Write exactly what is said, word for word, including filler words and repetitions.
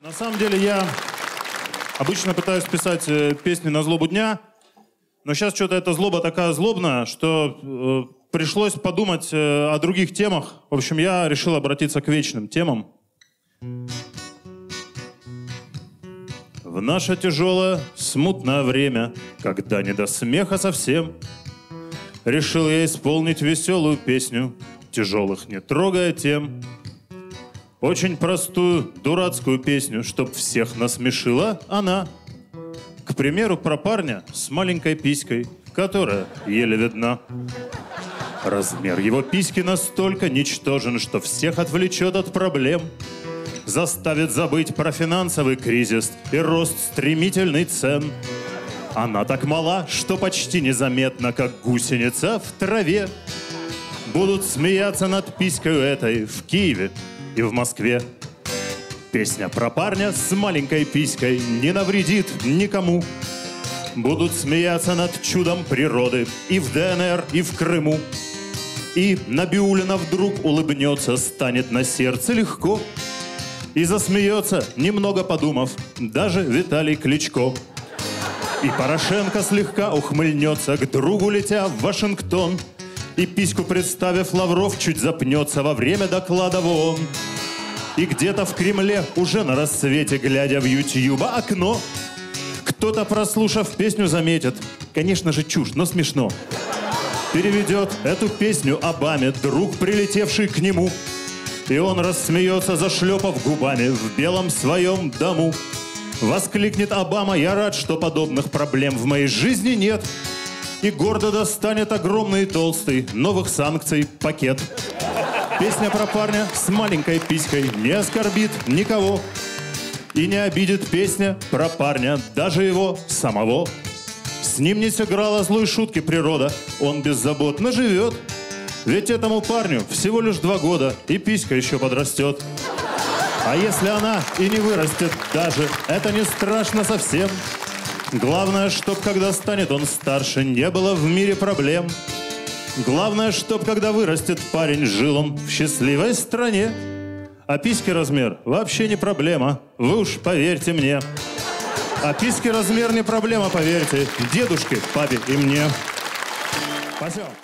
На самом деле я обычно пытаюсь писать э, песни на злобу дня, но сейчас что-то эта злоба такая злобная, что э, пришлось подумать э, о других темах. В общем, я решил обратиться к вечным темам. В наше тяжелое, смутное время, когда не до смеха совсем, решил я исполнить веселую песню, тяжелых не трогая тем. Очень простую, дурацкую песню, чтоб всех насмешила она. К примеру, про парня с маленькой писькой, которая еле видна. Размер его письки настолько ничтожен, что всех отвлечет от проблем, заставит забыть про финансовый кризис и рост стремительный цен. Она так мала, что почти незаметна, как гусеница в траве. Будут смеяться над писькой этой в Киеве и в Москве. Песня про парня с маленькой писькой не навредит никому. Будут смеяться над чудом природы и в ДНР, и в Крыму. И Набиуллина вдруг улыбнется, станет на сердце легко. И засмеется, немного подумав, даже Виталий Кличко. И Порошенко слегка ухмыльнется, к другу летя в Вашингтон. И письку представив, Лавров чуть запнется во время доклада в ООН. И где-то в Кремле, уже на рассвете, глядя в Ютьюба окно, кто-то, прослушав песню, заметит: конечно же чушь, но смешно. Переведет эту песню Обаме друг, прилетевший к нему, и он рассмеется, зашлепав губами в белом своем дому. Воскликнет Обама: я рад, что подобных проблем в моей жизни нет. И гордо достанет огромный и толстый новых санкций пакет. Песня про парня с маленькой писькой не оскорбит никого. И не обидит песня про парня даже его самого. С ним не сыграла злой шутки природа, он беззаботно живет. Ведь этому парню всего лишь два года, и писька еще подрастет. А если она и не вырастет даже, это не страшно совсем. Главное, чтоб когда станет он старше, не было в мире проблем. Главное, чтоб когда вырастет парень, жил он в счастливой стране. А письки размер вообще не проблема, вы уж поверьте мне. А письки размер не проблема, поверьте, дедушке, папе и мне. Спасибо.